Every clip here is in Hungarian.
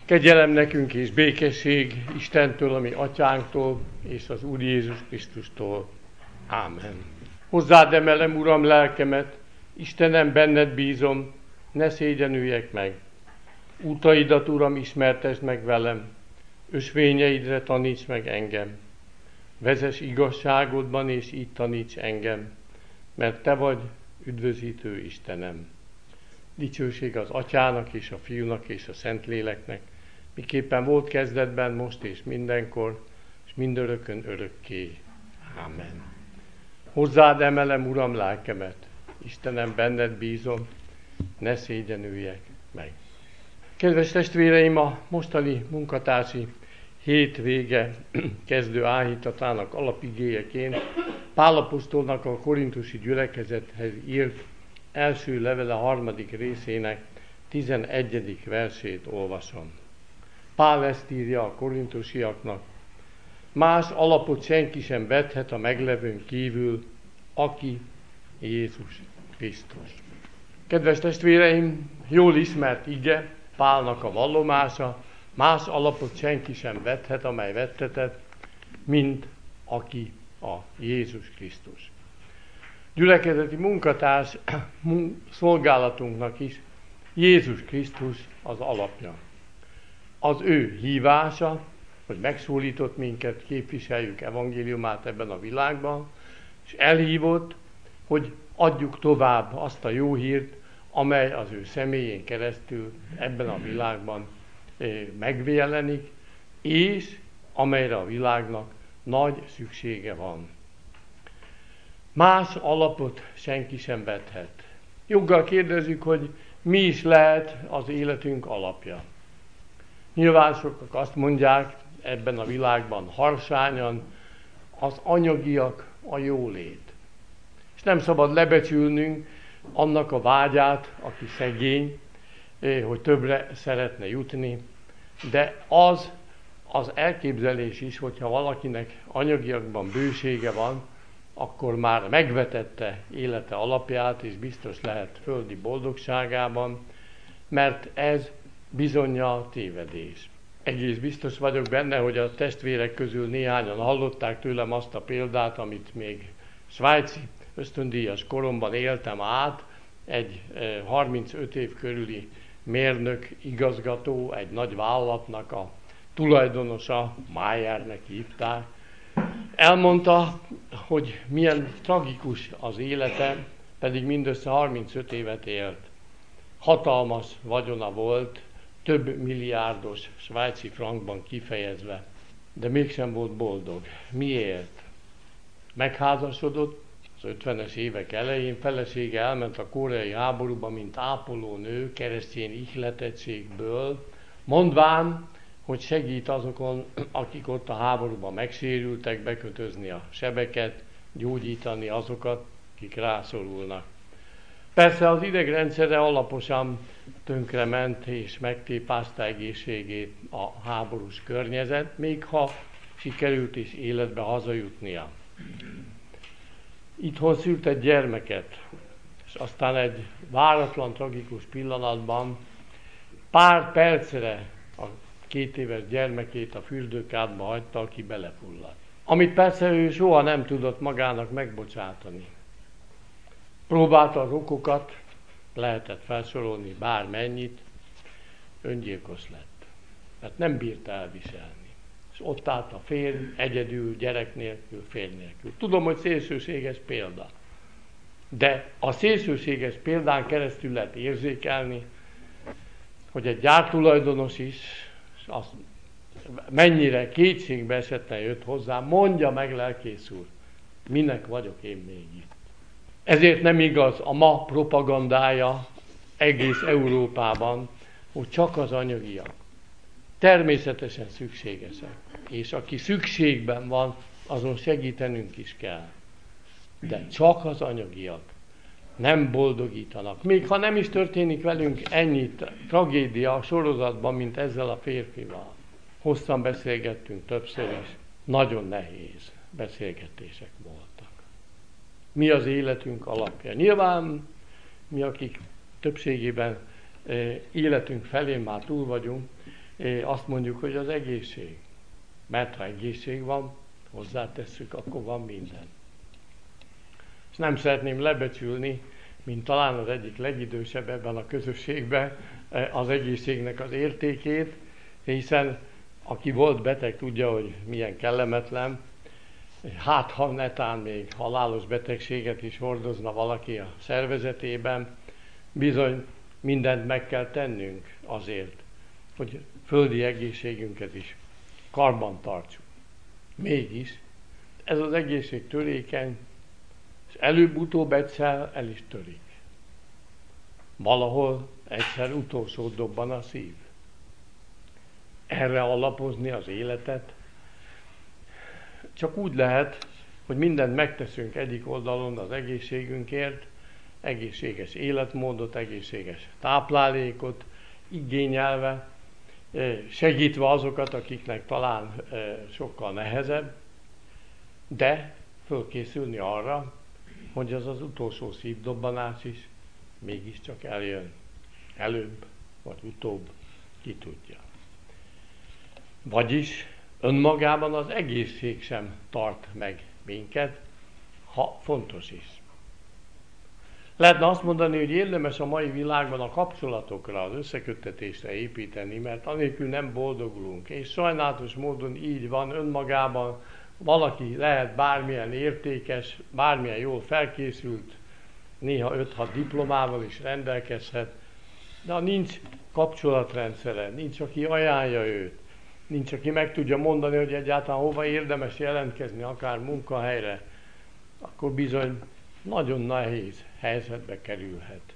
Kegyelem nekünk és békesség Istentől, ami atyánktól, és az Úr Jézus Krisztustól. Ámen. Hozzád emelem, Uram, lelkemet, Istenem, benned bízom, ne szégyenüljek meg. Útaidat, Uram, ismertesd meg velem, ösvényeidre taníts meg engem. Vezess igazságodban, és így taníts engem, mert te vagy üdvözítő Istenem. Dicsőség az Atyának, és a Fiúnak, és a Szentléleknek, miképpen volt kezdetben, most és mindenkor, és mindörökön örökké. Ámen. Hozzád emelem, Uram, lelkemet, Istenem, benned bízom, ne szégyenüljek meg. Kedves testvéreim, a mostani munkatársi hétvége kezdő áhítatának alapigéjeként Pál apostolnak a korintusi gyülekezethez írt első levele 3. részének 11. versét olvasom. Pál ezt írja a korintusiaknak: más alapot senki sem vethet a meglevőn kívül, aki Jézus Krisztus. Kedves testvéreim, jól ismert ige, Pálnak a vallomása, más alapot senki sem vethet, amely vettetett, mint aki a Jézus Krisztus. Gyülekezeti munkatárs szolgálatunknak is Jézus Krisztus az alapja. Az ő hívása, hogy megszólított minket, képviseljük evangéliumát ebben a világban, és elhívott, hogy adjuk tovább azt a jó hírt, amely az ő személyén keresztül ebben a világban megjelenik, és amelyre a világnak nagy szüksége van. Más alapot senki sem vethet. Joggal kérdezzük, hogy mi is lehet az életünk alapja. Nyilván sokak azt mondják ebben a világban harsányan, az anyagiak, a jólét. És nem szabad lebecsülnünk annak a vágyát, aki szegény, hogy többre szeretne jutni, de az elképzelés is, hogyha valakinek anyagiakban bősége van, akkor már megvetette élete alapját, és biztos lehet földi boldogságában, mert ez bizonnyal tévedés. Egész biztos vagyok benne, hogy a testvérek közül néhányan hallották tőlem azt a példát, amit még svájci ösztöndíjas koromban éltem át, egy 35 év körüli mérnök, igazgató, egy nagy vállalatnak a tulajdonosa, Mayernek hívták, elmondta, hogy milyen tragikus az élete, pedig mindössze 35 évet élt. Hatalmas vagyona volt, több milliárdos svájci frankban kifejezve, de mégsem volt boldog. Miért? Megházasodott az 50-es évek elején, felesége elment a koreai háborúba, mint ápolónő, keresztény ihletettségből, mondván, hogy segít azokon, akik ott a háborúban megsérültek, bekötözni a sebeket, gyógyítani azokat, akik rászorulnak. Persze az idegrendszere alaposan tönkrement és megtépázta egészségét a háborús környezet, még ha sikerült is életbe hazajutnia. Itthon szült egy gyermeket, és aztán egy váratlan, tragikus pillanatban pár percre a 2 éves gyermekét a fürdőkádba hagyta, aki belefulladt. Amit persze ő soha nem tudott magának megbocsátani. Próbálta az okokat, lehetett felsorolni bármennyit, öngyilkos lett. Mert nem bírta elviselni. És ott állt a férj, egyedül, gyerek nélkül, férj nélkül. Tudom, hogy szélsőséges példa. De a szélsőséges példán keresztül lehet érzékelni, hogy egy gyártulajdonos is, azt mennyire kétségbe esetten jött hozzá, mondja meg, lelkész úr, minek vagyok én még itt. Ezért nem igaz a ma propagandája egész Európában, hogy csak az anyagiak. Természetesen szükségesek. És aki szükségben van, azon segítenünk is kell. De csak az anyagiak nem boldogítanak. Még ha nem is történik velünk ennyi tragédia a sorozatban, mint ezzel a férfival. Hosszan beszélgettünk többször is. Nagyon nehéz beszélgetések voltak. Mi az életünk alapja? Nyilván mi, akik többségében életünk felén már túl vagyunk, azt mondjuk, hogy az egészség. Mert ha egészség van, hozzátesszük, akkor van minden. És nem szeretném lebecsülni, mint talán az egyik legidősebb ebben a közösségben, az egészségnek az értékét, hiszen aki volt beteg, tudja, hogy milyen kellemetlen. Hát, ha netán még halálos betegséget is hordozna valaki a szervezetében, bizony mindent meg kell tennünk azért, hogy földi egészségünket is karban tartsuk. Mégis ez az egészség törékeny, és előbb-utóbb egyszer el is törik. Valahol egyszer utolsó dobban a szív. Erre alapozni az életet csak úgy lehet, hogy mindent megteszünk egyik oldalon az egészségünkért, egészséges életmódot, egészséges táplálékot igényelve, segítve azokat, akiknek talán sokkal nehezebb, de fölkészülni arra, hogy az az utolsó szívdobbanás is mégiscsak eljön. Előbb vagy utóbb, ki tudja. Vagyis önmagában az egészség sem tart meg minket, ha fontos is. Lehetne azt mondani, hogy érdemes a mai világban a kapcsolatokra, az összeköttetésre építeni, mert anélkül nem boldogulunk. És sajnálatos módon így van önmagában, valaki lehet bármilyen értékes, bármilyen jól felkészült, néha 5-6 diplomával is rendelkezhet, de ha nincs kapcsolatrendszere, nincs, aki ajánlja őt, nincs, aki meg tudja mondani, hogy egyáltalán hova érdemes jelentkezni, akár munkahelyre, akkor bizony nagyon nehéz helyzetbe kerülhet.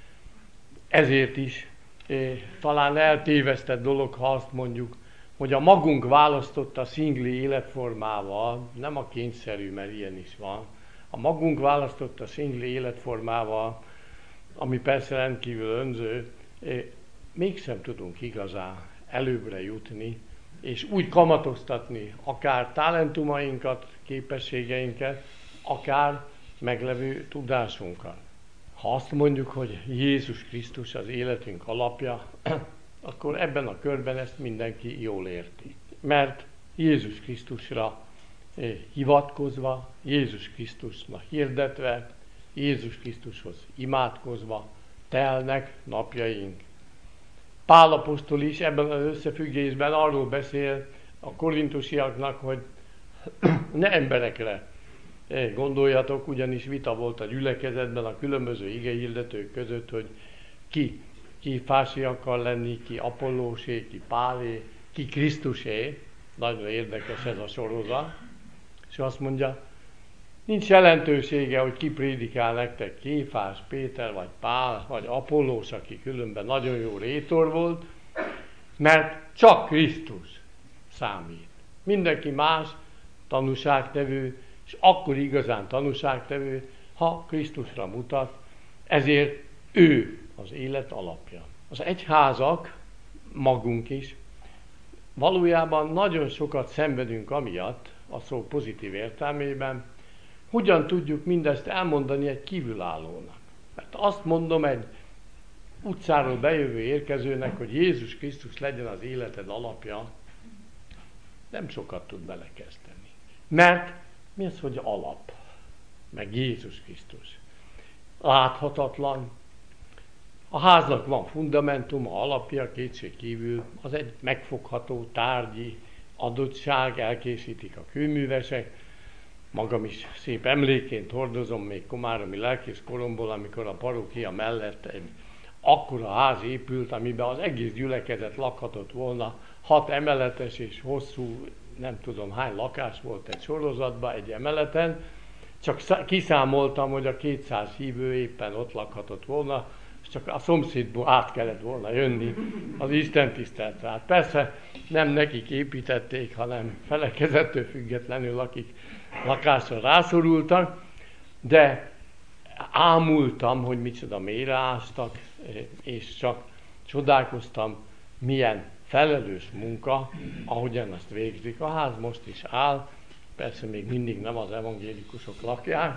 Ezért is talán eltévesztett dolog, ha azt mondjuk, hogy a magunk választotta szingli életformával, nem a kényszerű, mert ilyen is van, a magunk választotta szingli életformával, ami persze rendkívül önző, mégsem tudunk igazán előbbre jutni, és úgy kamatoztatni akár talentumainkat, képességeinket, akár meglevő tudásunkat. Ha azt mondjuk, hogy Jézus Krisztus az életünk alapja, akkor ebben a körben ezt mindenki jól érti. Mert Jézus Krisztusra hivatkozva, Jézus Krisztusnak hirdetve, Jézus Krisztushoz imádkozva telnek napjaink. Pál apostol is ebben az összefüggésben arról beszél a korintusiaknak, hogy ne emberekre gondoljatok, ugyanis vita volt a gyülekezetben a különböző igehirdetők között, hogy ki Fási akar lenni, ki Apollósé, ki Pálé, ki Krisztusé. Nagyon érdekes ez a sorozat. És azt mondja, nincs jelentősége, hogy ki prédikál nektek, Kéfás, Péter, vagy Pál, vagy Apollós, aki különben nagyon jó rétor volt, mert csak Krisztus számít. Mindenki más tanúságtevő, és akkor igazán tanúságtevő, ha Krisztusra mutat, ezért ő az élet alapja. Az egyházak, magunk is, valójában nagyon sokat szenvedünk amiatt, a szó pozitív értelmében, hogyan tudjuk mindezt elmondani egy kívülállónak. Mert azt mondom egy utcáról bejövő érkezőnek, hogy Jézus Krisztus legyen az életed alapja, nem sokat tud belekezdeni. Mert mi az, hogy alap? Meg Jézus Krisztus. Láthatatlan. A háznak van fundamentuma, alapja, kétség kívül, az egy megfogható tárgyi adottság, elkészítik a kőművesek. Magam is szép emléként hordozom még komáromi lelkész koromból, amikor a parókia mellett egy akkora ház épült, amiben az egész gyülekezet lakhatott volna, 6 emeletes és hosszú, nem tudom hány lakás volt egy sorozatban, egy emeleten, csak kiszámoltam, hogy a 200 hívő éppen ott lakhatott volna, és csak a szomszédból át kellett volna jönni az istentiszteletre. Hát persze nem nekik építették, hanem felekezettől függetlenül, akik lakásra rászorultak, de ámultam, hogy micsoda mélyre ástak, és csak csodálkoztam, milyen felelős munka, ahogyan ezt végzik. A ház most is áll, persze még mindig nem az evangélikusok lakják,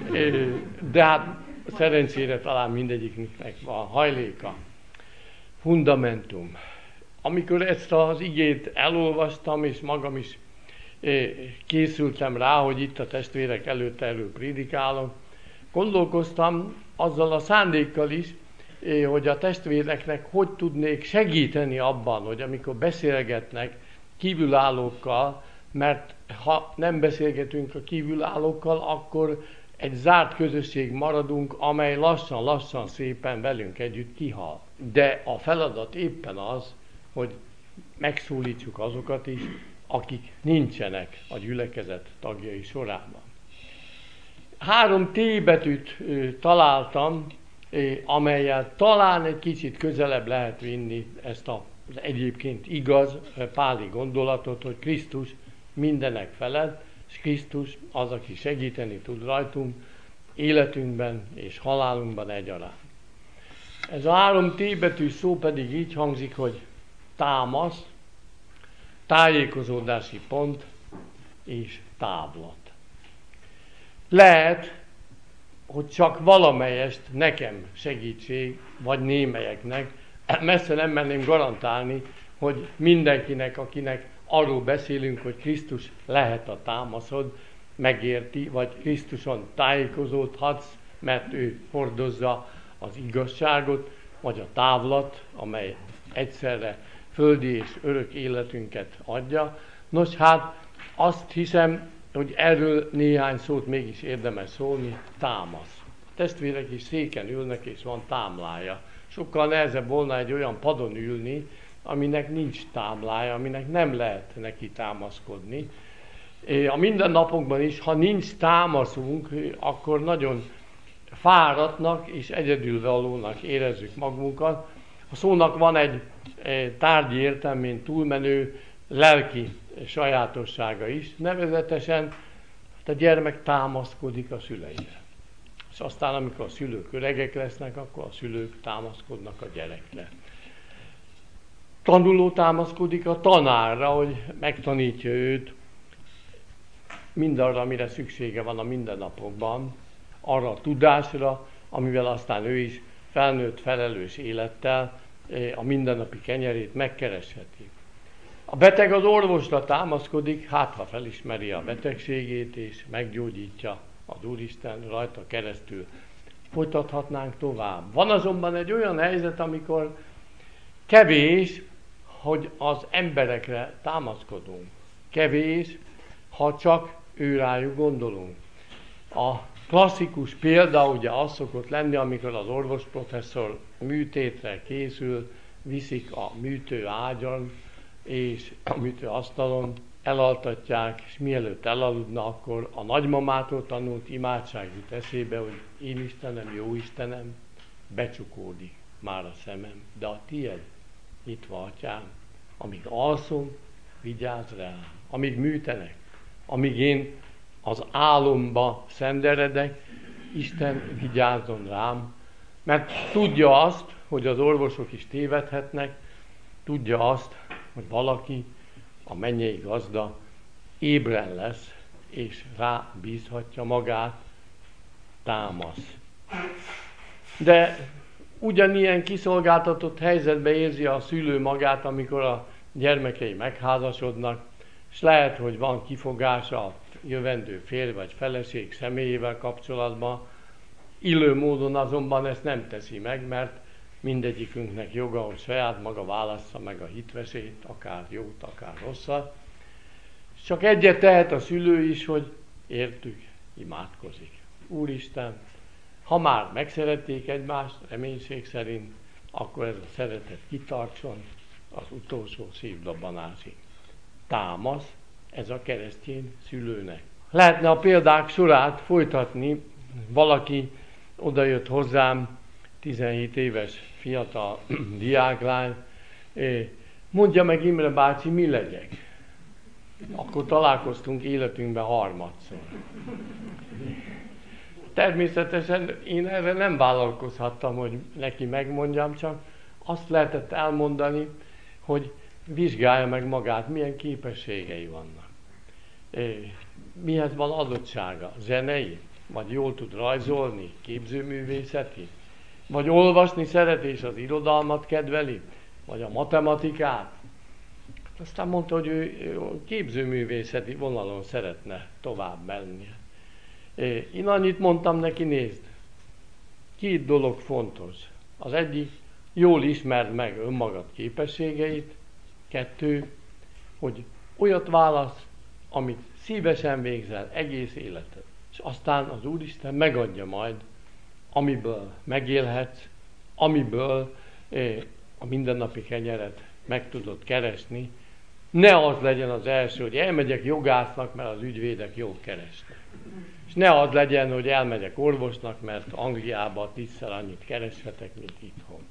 de hát szerencsére talán mindegyiknek van hajléka. Fundamentum. amikor ezt az igét elolvastam, és magam is készültem rá, hogy itt a testvérek előtt erről prédikálok, gondolkoztam azzal a szándékkal is, hogy a testvéreknek hogy tudnék segíteni abban, hogy amikor beszélgetnek kívülállókkal, mert ha nem beszélgetünk a kívülállókkal, akkor egy zárt közösség maradunk, amely lassan-lassan szépen velünk együtt kihal. De a feladat éppen az, hogy megszólítsuk azokat is, akik nincsenek a gyülekezet tagjai sorában. 3 T betűt találtam, amellyel talán egy kicsit közelebb lehet vinni ezt az egyébként igaz páli gondolatot, hogy Krisztus mindenek felett, és Krisztus az, aki segíteni tud rajtunk, életünkben és halálunkban egyaránt. Ez a 3 T betű szó pedig így hangzik, hogy támasz, tájékozódási pont és távlat. Lehet, hogy csak valamelyest nekem segítség, vagy némelyeknek, messze nem merném garantálni, hogy mindenkinek, akinek arról beszélünk, hogy Krisztus lehet a támaszod, megérti, vagy Krisztuson tájékozódhatsz, mert ő hordozza az igazságot, vagy a távlat, amely egyszerre földi és örök életünket adja. Nos, hát azt hiszem, hogy erről néhány szót mégis érdemes szólni, támasz. A testvérek is széken ülnek, és van támlája. Sokkal nehezebb volna egy olyan padon ülni, aminek nincs támlája, aminek nem lehet neki támaszkodni. A mindennapokban is, ha nincs támaszunk, akkor nagyon fáradtnak és egyedülvalónak érezzük magunkat. A szónak van egy tárgyi értelmén túlmenő lelki sajátossága is, nevezetesen a gyermek támaszkodik a szüleire. És aztán, amikor a szülők öregek lesznek, akkor a szülők támaszkodnak a gyerekre. Tanuló támaszkodik a tanárra, hogy megtanítja őt mindarra, amire szüksége van a mindennapokban, arra a tudásra, amivel aztán ő is felnőtt, felelős élettel a mindennapi kenyerét megkeresheti. A beteg az orvosra támaszkodik, hát ha felismeri a betegségét és meggyógyítja az Úristen rajta keresztül. Folytathatnánk tovább. Van azonban egy olyan helyzet, amikor kevés, hogy az emberekre támaszkodunk. Kevés, ha csak őrájuk gondolunk. A klasszikus példa ugye az szokott lenni, amikor az orvosprofesszor műtétre készül, viszik a műtő ágyon, és a műtőasztalon elaltatják, és mielőtt elaludna, akkor a nagymamától tanult imádság jut eszébe, hogy én Istenem, jó Istenem, becsukódik már a szemem, de a tied nyitva, Atyám, amíg alszom, vigyázz rám, amíg műtenek, amíg én az álomba szenderedek, Isten vigyázzon rám, mert tudja azt, hogy az orvosok is tévedhetnek, tudja azt, hogy valaki, a mennyei gazda ébren lesz, és rá bízhatja magát, támasz. De ugyanilyen kiszolgáltatott helyzetben érzi a szülő magát, amikor a gyermekei megházasodnak, és lehet, hogy van kifogása a jövendő férj vagy feleség személyével kapcsolatban, illő módon azonban ezt nem teszi meg, mert mindegyikünknek joga, hogy saját maga válassza meg a hitveszélyt, akár jót, akár rosszat. Csak egyet tehet a szülő is, hogy értük, imádkozik. Úristen, ha már megszerették egymást, reménység szerint, akkor ez a szeretet kitartson az utolsó szívdobbanásig. Támasz ez a keresztény szülőnek. Lehetne a példák sorát folytatni, valaki odajött hozzám, 17 éves fiatal diáklány, mondja meg Imre bácsi, mi legyek? Akkor találkoztunk életünkben harmadszor. Természetesen én erre nem vállalkozhattam, hogy neki megmondjam, csak azt lehetett elmondani, hogy vizsgálja meg magát, milyen képességei vannak. Mihez van adottsága? Zenei? Vagy jól tud rajzolni? Képzőművészeti? Vagy olvasni szeret és az irodalmat kedveli? vagy a matematikát. Aztán mondta, hogy ő képzőművészeti vonalon szeretne tovább menni. Én annyit mondtam neki, nézd, 2 dolog fontos. Az egyik, jól ismerd meg önmagad képességeit. 2, hogy olyat válasz, amit szívesen végzel egész életed. És aztán az Úristen megadja majd, amiből megélhetsz, amiből a mindennapi kenyeret meg tudod keresni. Ne az legyen az első, hogy elmegyek jogásznak, mert az ügyvédek jól keresnek. És ne az legyen, hogy elmegyek orvosnak, mert Angliában 10-szer annyit kereshetek, mint itthon.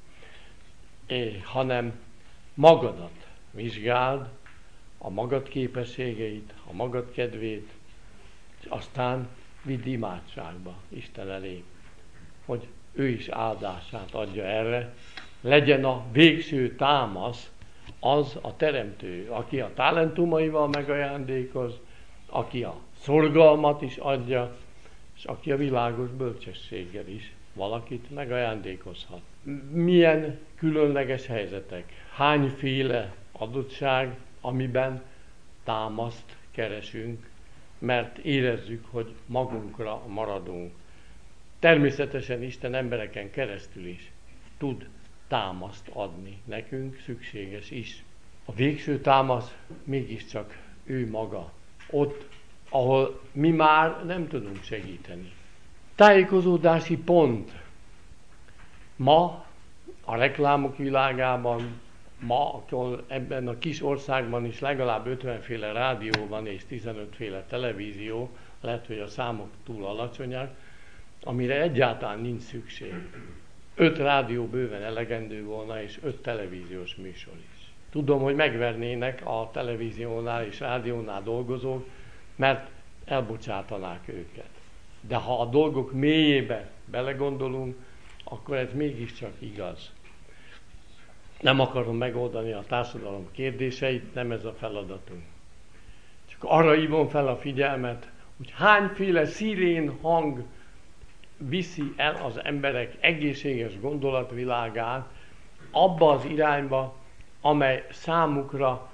Hanem magadat vizsgáld, a magad képességeit, a magad kedvét, és aztán vidd imádságba Isten elé, hogy ő is áldását adja erre, legyen a végső támasz az a teremtő, aki a talentumaival megajándékoz, aki a szorgalmat is adja, és aki a világos bölcsességgel is valakit megajándékozhat. Milyen különleges helyzetek, hányféle adottság, amiben támaszt keresünk, mert érezzük, hogy magunkra maradunk. Természetesen Isten embereken keresztül is tud támaszt adni nekünk, szükséges is. A végső támasz mégiscsak ő maga, ott, ahol mi már nem tudunk segíteni. Tájékozódási pont. Ma a reklámok világában, ma ebben a kis országban is legalább 50 féle rádió van és 15 féle televízió, lehet, hogy a számok túl alacsonyak, amire egyáltalán nincs szükség. 5 rádió bőven elegendő volna, és 5 televíziós műsor is. Tudom, hogy megvernének a televíziónál és rádiónál dolgozók, mert elbocsátanák őket. De ha a dolgok mélyébe belegondolunk, akkor ez mégiscsak igaz. Nem akarom megoldani a társadalom kérdéseit, nem ez a feladatunk. Csak arra hívom fel a figyelmet, hogy hányféle szirén hang viszi el az emberek egészséges gondolatvilágát abba az irányba, amely számukra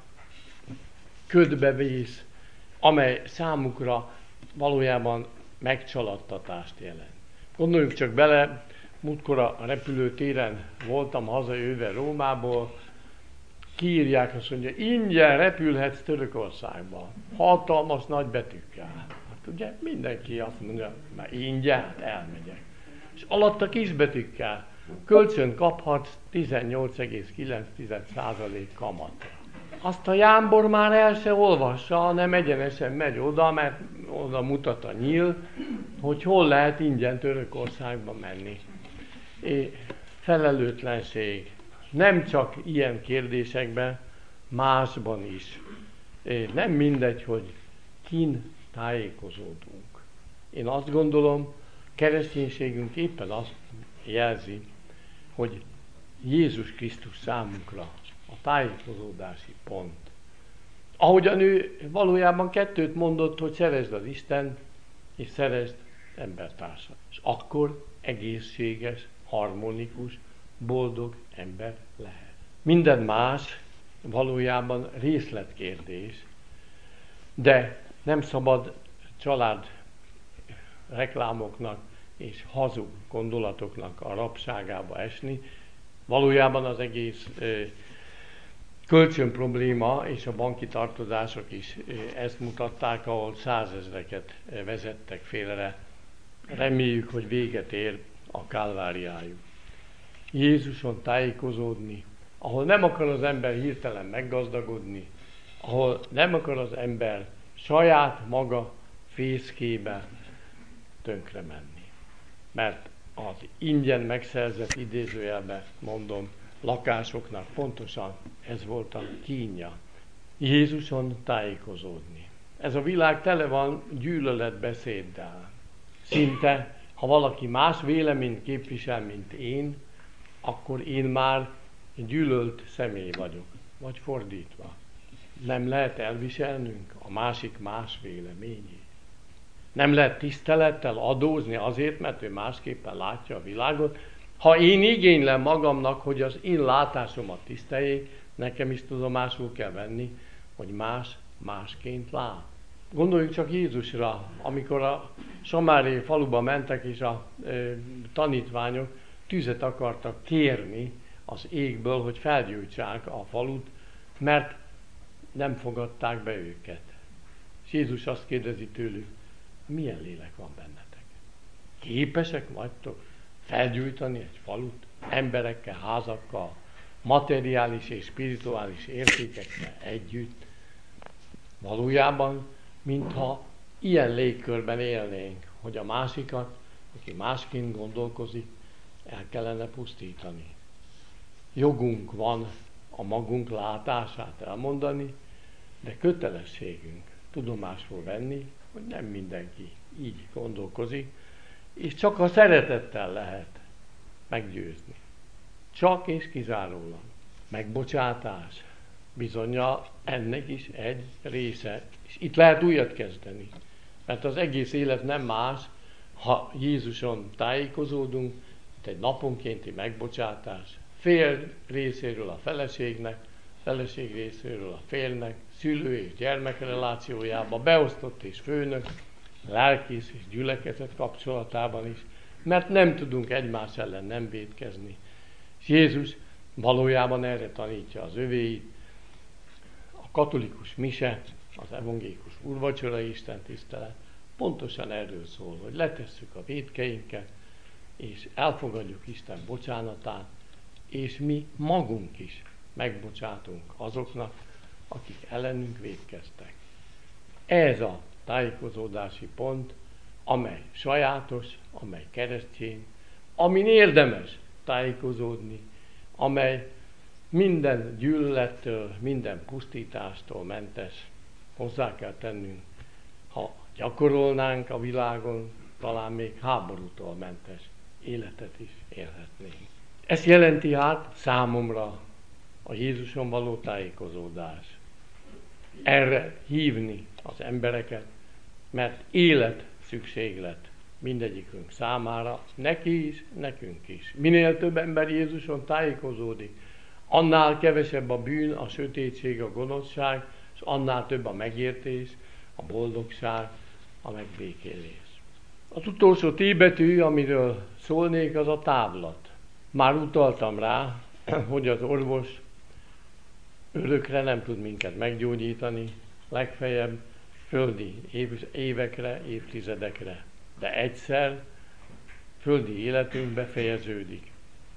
ködbe vész, amely számukra valójában megcsaladtatást jelent. Gondoljunk csak bele, múltkor a repülőtéren voltam hazajöve Rómából, kiírják, azt mondja, ingyen repülhetsz Törökországba. Hatalmas nagy betűkkel. Hát ugye mindenki azt mondja, már ingyen, hát elmegyek. És alatta kisbetűkkel kölcsön kaphatsz 18,9% kamatra. Azt a jámbor már el se olvassa, hanem egyenesen megy oda, mert oda mutat a nyíl, hogy hol lehet ingyen Törökországba menni. Felelőtlenség. Nem csak ilyen kérdésekben, másban is. Nem mindegy, hogy kin tájékozódunk. Én azt gondolom, kereszténységünk éppen azt jelzi, hogy Jézus Krisztus számunkra a tájékozódási pont. Ahogyan ő valójában 2 mondott, hogy szeresd az Isten, és szeresd embertársat. És akkor egészséges, harmonikus, boldog ember lehet. Minden más valójában részletkérdés, de nem szabad család reklámoknak és hazug gondolatoknak a rabságába esni. Valójában az egész kölcsön probléma és a banki tartozások is ezt mutatták, ahol 100 000-eket vezettek félre. Reméljük, hogy véget ér a kálváriájuk. Jézuson tájékozódni, ahol nem akar az ember hirtelen meggazdagodni, ahol nem akar az ember saját maga fészkébe tönkre menni. Mert az ingyen megszerzett, idézőjelben mondom, lakásoknak pontosan ez volt a kínja. Jézuson tájékozódni. Ez a világ tele van gyűlöletbeszéddel. Szinte, ha valaki más véleményt képvisel, mint én, akkor én már gyűlölt személy vagyok. Vagy fordítva. Nem lehet elviselnünk a másik más véleményét. Nem lehet tisztelettel adózni azért, mert ő másképpen látja a világot, Ha én igénylem magamnak, hogy az én látásomat tiszteljék, nekem is tudomásul kell venni, hogy más másként lát. Gondoljunk csak Jézusra, amikor a samáriai faluba mentek, és a tanítványok tüzet akartak kérni az égből, hogy felgyújtsák a falut, mert nem fogadták be őket. És Jézus azt kérdezi tőlük, milyen lélek van bennetek? Képesek vagytok felgyújtani egy falut, emberekkel, házakkal, materiális és spirituális értékekkel együtt? Valójában, mintha ilyen légkörben élnénk, hogy a másikat, aki másként gondolkozik, el kellene pusztítani. Jogunk van a magunk látását elmondani, de kötelességünk tudomásul venni, hogy nem mindenki így gondolkozik, és csak a szeretettel lehet meggyőzni. Csak és kizárólag. Megbocsátás bizonnyal ennek is egy része. És itt lehet újat kezdeni. Mert az egész élet nem más, ha Jézuson tájékozódunk, mint egy naponkénti megbocsátás. Férj részéről a feleségnek, feleség részéről a férjnek, szülő és gyermek relációjában, beosztott és főnök, lelkész és gyülekezet kapcsolatában is, mert nem tudunk egymás ellen nem vétkezni. És Jézus valójában erre tanítja az övéit. A katolikus mise, az evangélikus úrvacsora Isten tisztelet pontosan erről szól, hogy letesszük a vétkeinket, és elfogadjuk Isten bocsánatát, és mi magunk is megbocsátunk azoknak, akik ellenünk vétkeztek. Ez a tájékozódási pont, amely sajátos, amely keresztény, amin érdemes tájékozódni, amely minden gyűlölettől, minden pusztítástól mentes. Hozzá kell tennünk, ha gyakorolnánk a világon, talán még háborútól mentes életet is élhetnénk. Ez jelenti hát számomra a Jézuson való tájékozódás. Erre hívni az embereket, mert élet szükséglet mindegyikünk számára, neki is, nekünk is. Minél több ember Jézuson tájékozódik, annál kevesebb a bűn, a sötétség, a gonoszság, és annál több a megértés, a boldogság, a megbékélés. Az utolsó T-betű, amiről szólnék, az a távlat. Már utaltam rá, hogy az orvos örökre nem tud minket meggyógyítani, legfeljebb földi évekre, évtizedekre. De egyszer földi életünk befejeződik.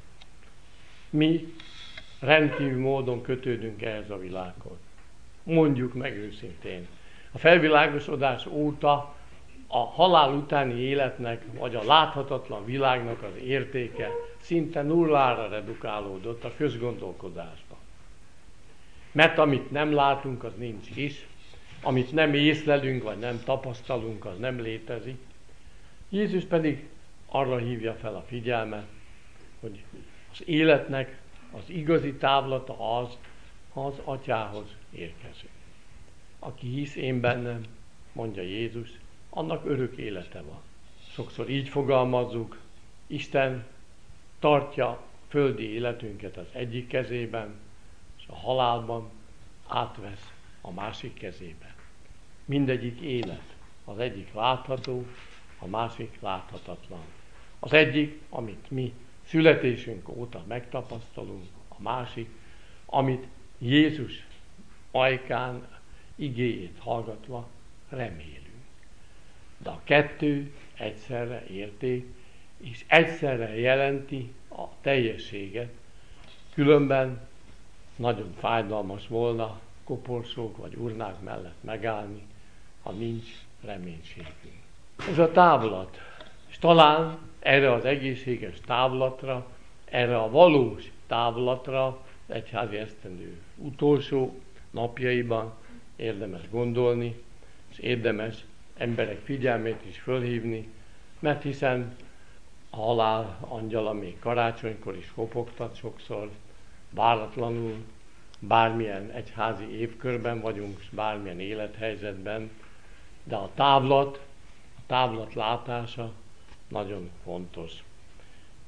Mi rendkívül módon kötődünk ehhez a világhoz. Mondjuk meg őszintén. A felvilágosodás óta a halál utáni életnek, vagy a láthatatlan világnak az értéke szinte nullára redukálódott a közgondolkodásban. Mert amit nem látunk, az nincs is, amit nem észlelünk, vagy nem tapasztalunk, az nem létezik. Jézus pedig arra hívja fel a figyelmet, hogy az életnek az igazi távlata az Atyához érkező. Aki hisz én bennem, mondja Jézus, annak örök élete van. Sokszor így fogalmazzuk, Isten tartja földi életünket az egyik kezében, és a halálban átvesz a másik kezében. Mindegyik élet, az egyik látható, a másik láthatatlan. Az egyik, amit mi születésünk óta megtapasztalunk, a másik, amit Jézus ajkán igéjét hallgatva remélünk. De a kettő egyszerre érték, és egyszerre jelenti a teljességet, különben nagyon fájdalmas volna koporsók vagy urnák mellett megállni, ha nincs reménységünk. Ez a távlat, és talán erre az egészséges távlatra, erre a valós távlatra egyházi esztendő utolsó napjaiban érdemes gondolni, és érdemes emberek figyelmét is fölhívni, mert hiszen a halál angyala még karácsonykor is kopogtat sokszor, váratlanul, bármilyen egyházi évkörben vagyunk, bármilyen élethelyzetben, de a távlat látása nagyon fontos.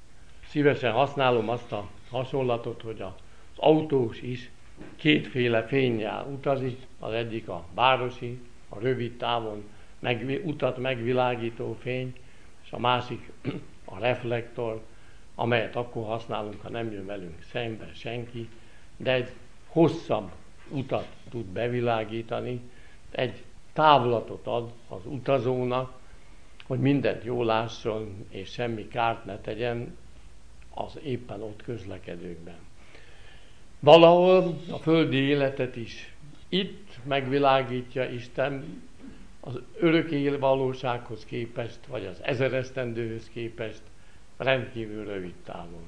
szívesen használom azt a hasonlatot, hogy az autós is kétféle fénnyel utazik, az egyik a városi, a rövid távon utat megvilágító fény, és a másik a reflektor, amelyet akkor használunk, ha nem jön velünk szembe senki, de egy hosszabb utat tud bevilágítani, egy távlatot ad az utazónak, hogy mindent jól lásson, és semmi kárt ne tegyen az éppen ott közlekedőkben. Valahol a földi életet is itt megvilágítja Isten az örök valósághoz képest, vagy az 1000 esztendőhöz képest rendkívül rövid távon.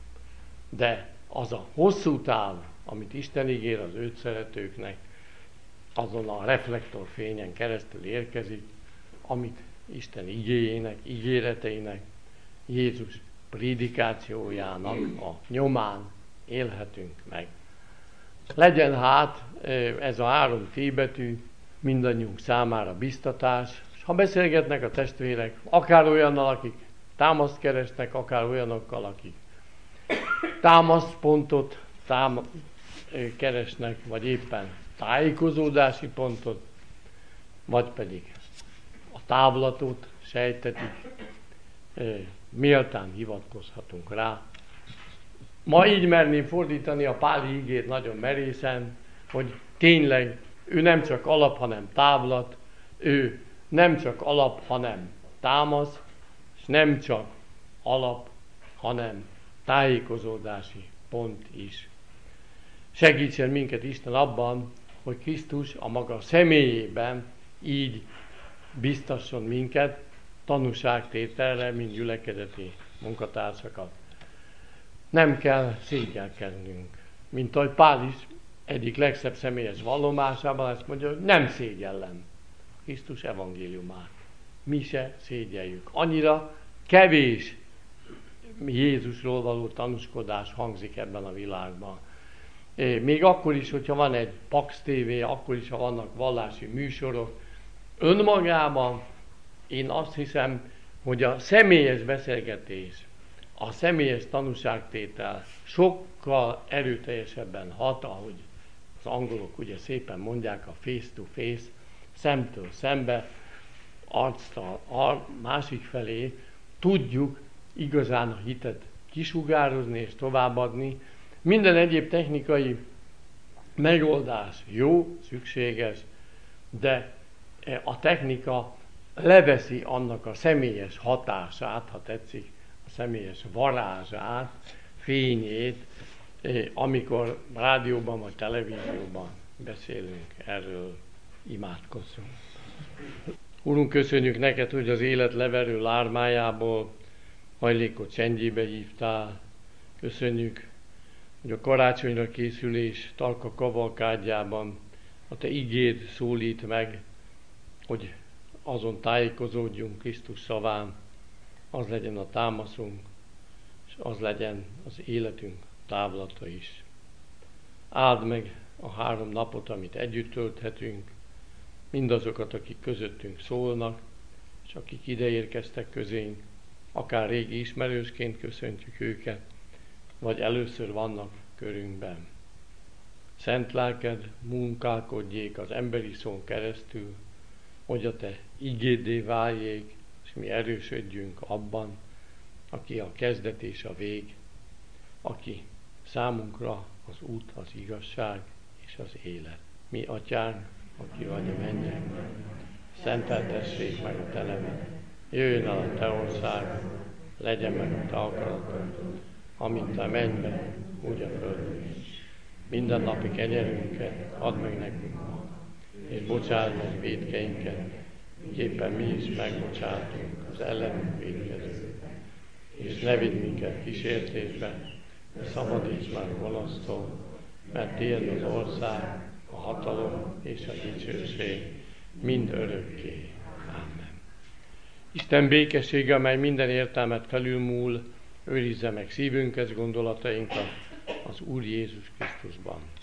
De az a hosszú táv, amit Isten ígér az őt szeretőknek, azon a reflektorfényen keresztül érkezik, amit Isten igéjének, ígéreteinek, Jézus prédikációjának a nyomán élhetünk meg. Legyen hát ez a 3 T betű mindannyiunk számára biztatás, és ha beszélgetnek a testvérek, akár olyannal, akik támaszt keresnek, akár olyanokkal, akik támaszpontot keresnek, vagy éppen tájékozódási pontot, vagy pedig a távlatot sejtetik, méltán hivatkozhatunk rá. Ma így merném fordítani a páli igét nagyon merészen, hogy tényleg ő nem csak alap, hanem távlat, ő nem csak alap, hanem támasz, és nem csak alap, hanem tájékozódási pont is. Segítsen minket Isten abban, hogy Krisztus a maga személyében így biztasson minket tanúságtételre, mint gyülekezeti munkatársakat. Nem kell szégyelkednünk, mint ahogy Pál is egyik legszebb személyes vallomásában ezt mondja, hogy nem szégyellem Krisztus evangéliumát. Mi se szégyeljük. Annyira kevés Jézusról való tanúskodás hangzik ebben a világban. Még akkor is, hogyha van egy Pax TV, akkor is, ha vannak vallási műsorok, önmagában én azt hiszem, hogy a személyes beszélgetés, a személyes tanúságtétel sokkal erőteljesebben hat, ahogy az angolok ugye szépen mondják, a face to face, szemtől szembe, arccal a másik felé tudjuk igazán a hitet kisugározni és továbbadni. Minden egyéb technikai megoldás jó, szükséges, de a technika leveszi annak a személyes hatását, ha tetszik, a személyes varázsát, fényét, amikor rádióban vagy televízióban beszélünk erről, imádkozzunk. Úrunk, köszönjük neked, hogy az élet leverő lármájából hajlékot csendjébe hívtál. Köszönjük, hogy a karácsonyra készülés tarka kavalkádjában a te igéd szólít meg, hogy azon tájékozódjunk Krisztus szaván, az legyen a támaszunk, és az legyen az életünk távlata is. Áld meg a 3 napot, amit együtt tölthetünk, mindazokat, akik közöttünk szólnak, és akik ideérkeztek közénk, akár régi ismerősként köszöntjük őket, vagy először vannak körünkben. Szent lelked munkálkodjék az emberi szón keresztül, hogy a te igéddé váljék, és mi erősödjünk abban, aki a kezdet és a vég, aki számunkra az út, az igazság és az élet. Mi, Atyánk, aki vagy a mennyekben, szenteltessék meg a te neved, jöjjön el a te ország, legyen meg a te akaratod, amint a mennyben, úgy a földön is. Minden napi kenyerünket add meg nekünk ma, és bocsásd meg vétkeinket, éppen mi is megbocsátunk az ellenünk vétkezőknek. És ne vidd minket kísértésbe, de szabadíts meg gonosztól, mert tiéd az ország, a hatalom és a dicsőség mind örökké. Amen. Isten békessége, amely minden értelmet felülmúl, őrizze meg szívünket, gondolatainkat az Úr Jézus Krisztusban.